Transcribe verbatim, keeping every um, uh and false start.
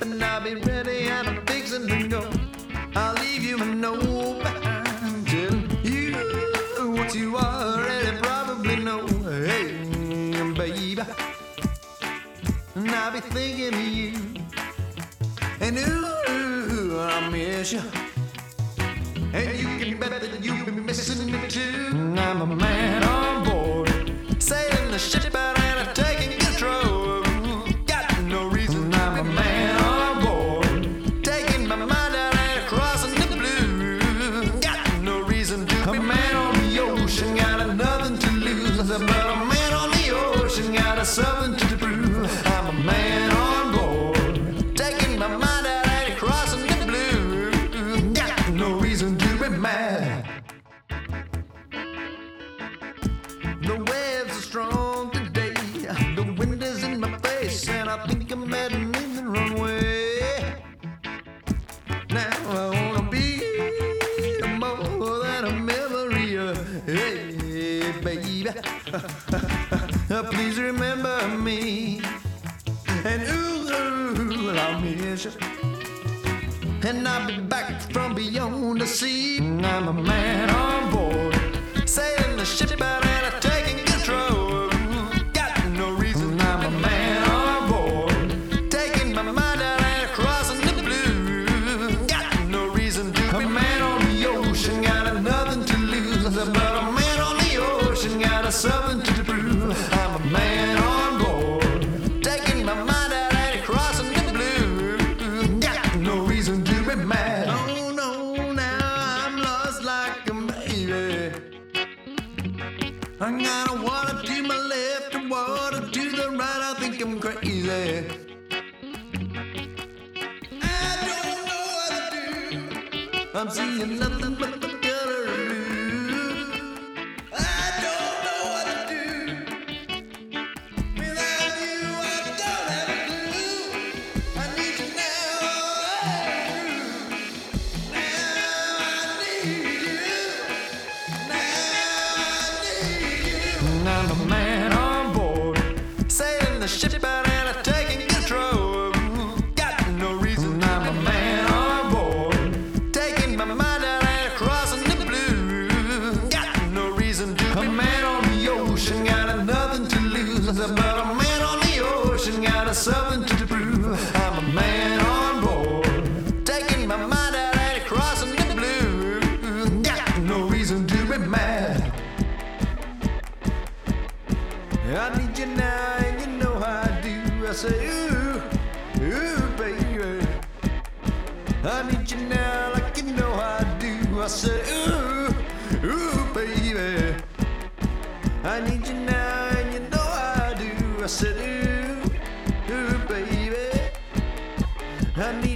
and I'll be ready and I'm fixing to go. I'll leave you a note behind, telling you what you already probably know. Hey, baby, and I'll be thinking of you, and ooh, I miss you, and you can bet that you'll be missing me too. I'm a man on board, sailing the ship out and I'm taking control. Got no reason. I'm a man on board, taking my mind out and crossing the blue. Got no reason to be a man on the ocean, got nothing to lose. But a man on the ocean got something to prove. I'm a man on board, taking my mind out and crossing the blue. Got no reason to be mad. The waves are strong today, the wind is in my face, and I think I'm heading in the wrong way. Now I wanna be more than a memory. uh, Hey, baby, please remember me. And ooh, I'll miss you, and I'll be back from beyond the sea. I'm a man on board, sailing the ship out and I'm taking control. Got no reason. I'm a man on board, taking my mind out and crossing the blue. Got no reason to be a man on the ocean, got nothing to lose. But a man on the ocean got something to prove. I'm a man on board, taking my mind out and crossing the blue. Got no reason to be mad. Oh no, now I'm lost like a baby. I got water to my left and water to the right. I think I'm crazy. I don't know what to do. I'm seeing nothing but the color blue. I don't know what to do. Without you, I don't have a clue. I need you now. Now I need you. Now I need you. I'm a man on board, sailing the ship out and I'm taking control. Got no reason. I'm a man on board, taking my mind out and crossing the blue. Got no reason to be a man on the ocean, got nothing to lose. But a man on the ocean got something to prove. I'm a man on board, taking my mind out and crossing the blue. Got no reason to be mad. I need you now, and you know how I do. I say, ooh, ooh, baby. I need you now, like you know how I do. I say, ooh, ooh, baby. I need you now, and you know how I do. I said, ooh, ooh, baby. I need